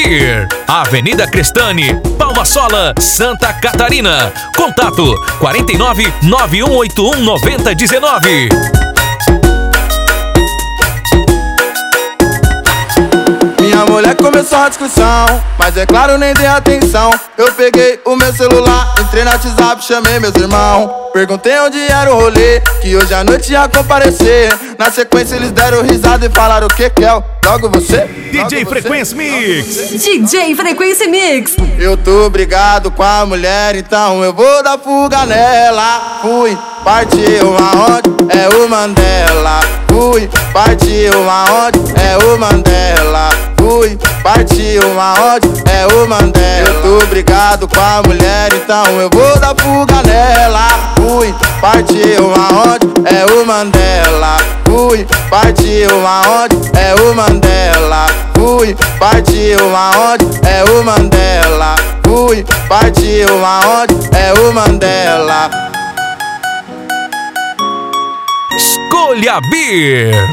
Beer, Avenida Crestane, Palma Sola, Santa Catarina. Contato 49 9181 9019. Minha mulher começou a discussão, mas é claro, nem dei atenção. Eu peguei o meu celular, entrei no WhatsApp, chamei meus irmãos. Perguntei onde era o rolê, que hoje à noite ia comparecer. Na sequência eles deram risada e falaram: o que que é? Logo você? DJ Frequência Mix. DJ Frequência Mix. Eu tô brigado com a mulher, então eu vou dar fuga nela. Fui, partiu aonde? É o Mandela. Fui, partiu aonde? É o Mandela. Fui, partiu aonde? É o Mandela. Eu tô brigado com a mulher, então eu vou dar fuga nela. Fui, partiu aonde? É o Mandela. Fui, partiu aonde? É o Mandela. Fui, partiu aonde? É o Mandela. Fui, partiu aonde? É o Mandela. Escolha Beer.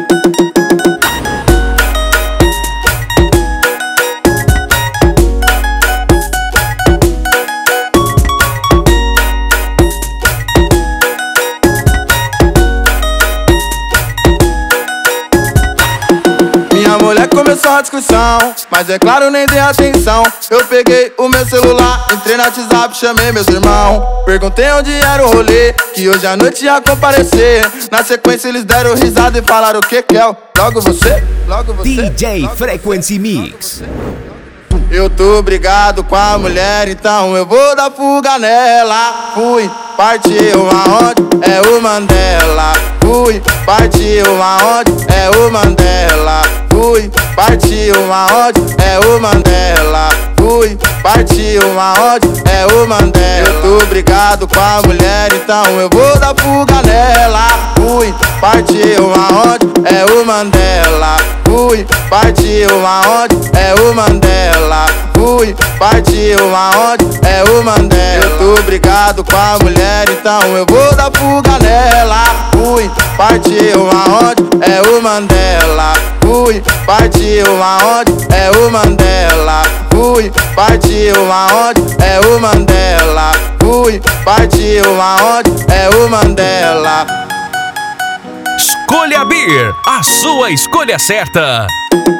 Minha mulher começou a discussão, mas é claro, nem dei atenção. Eu peguei o meu celular, entrei no WhatsApp, chamei meus irmãos. Perguntei onde era o rolê, que hoje à noite ia comparecer. Na sequência eles deram risada e falaram: o que que é? Logo você? Logo você? DJ Frequency Mix. Eu tô brigado com a mulher, então eu vou dar fuga nela. Fui, partiu aonde? É o Mandela. Fui, partiu aonde? É o Mandela. Fui, partiu aonde? É o Mandela. Fui, partiu aonde? É o Mandela. Eu tô brigado com a mulher, então eu vou dar fuga nela. Fui, partiu aonde? É o Mandela. Fui, partiu aonde? É o Mandela. Fui, partiu aonde? É o Mandela. Eu tô brigado com a mulher, então eu vou dar fuga nela. Fui, partiu aonde? É o Mandela. Fui, partiu aonde? É o Mandela. Fui, partiu aonde? É o Mandela. Fui, partiu aonde? É o Mandela. Escolha Beer, a sua escolha certa.